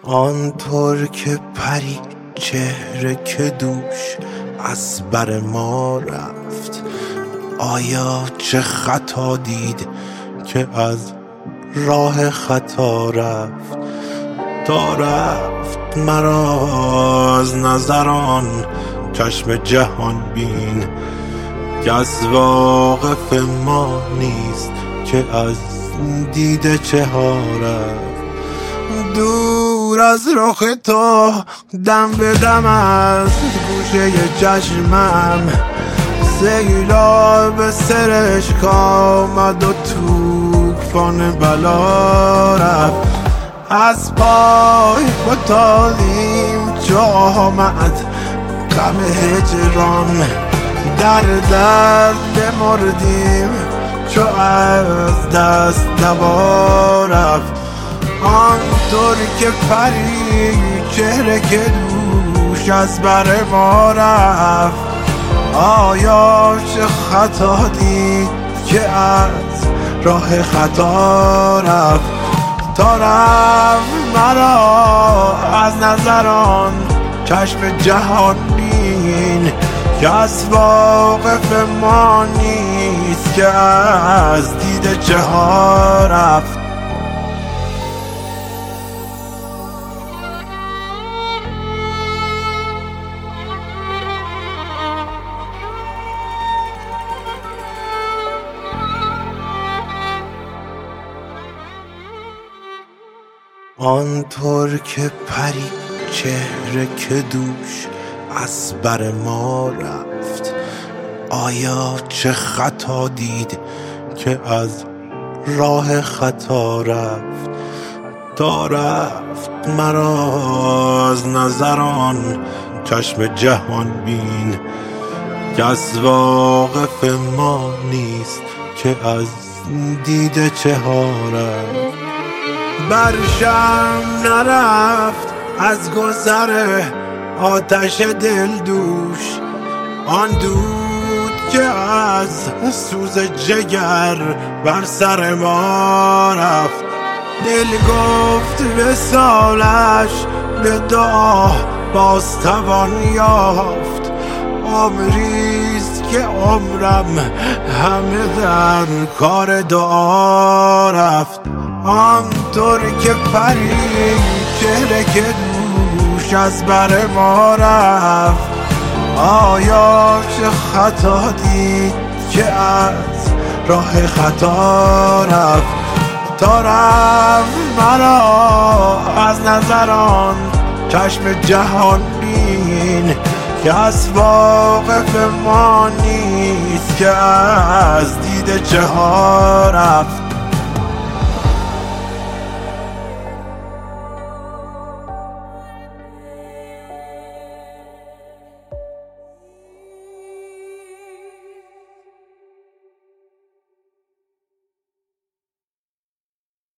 آنطور که پری چهره که دوش از بر ما رفت، آیا چه خطا دید که از راه خطا رفت؟ تا رفت مرا از نظران چشم جهان بین، که از واقف ما نیست که از دیده چه ها رفت. دور از رخ تو دم به دم از گوشه چشمم، سیلاب سرشک آمد و توفان بلا رفت. از پای فتادیم چو آمد غم هجران، در درد بمردیم چو از دست دوا رفت. آنطور که پری چهره که دوش از بر ما رفت، آیا چه خطا دید که از راه خطا رفت؟ تا رفت مرا از نظران چشم جهان بین، که از واقف ما نیست که از دیده چه ها رفت. آنطور که پری چهره که دوش از بر ما رفت، آیا چه خطا دید که از راه خطا رفت؟ تا رفت مرا از نظران چشم جهان بین، که از واقف ما نیست که از دیده چه ها رفت. برشم نرفت از گذر آتش دل دوش، آن دود که از سوز جگر بر سر ما رفت. دل گفت وصالش به دعا باز توان یافت، عمریست که عمرم همه در کار دعا رفت. آنطور که پری چهره که دوش از بر ما رفت، آیا چه خطا دید که از راه خطا رفت؟ تا رفت مرا از نظران چشم جهان بین، که از واقف ما نیست که از دیده چه ها رفت.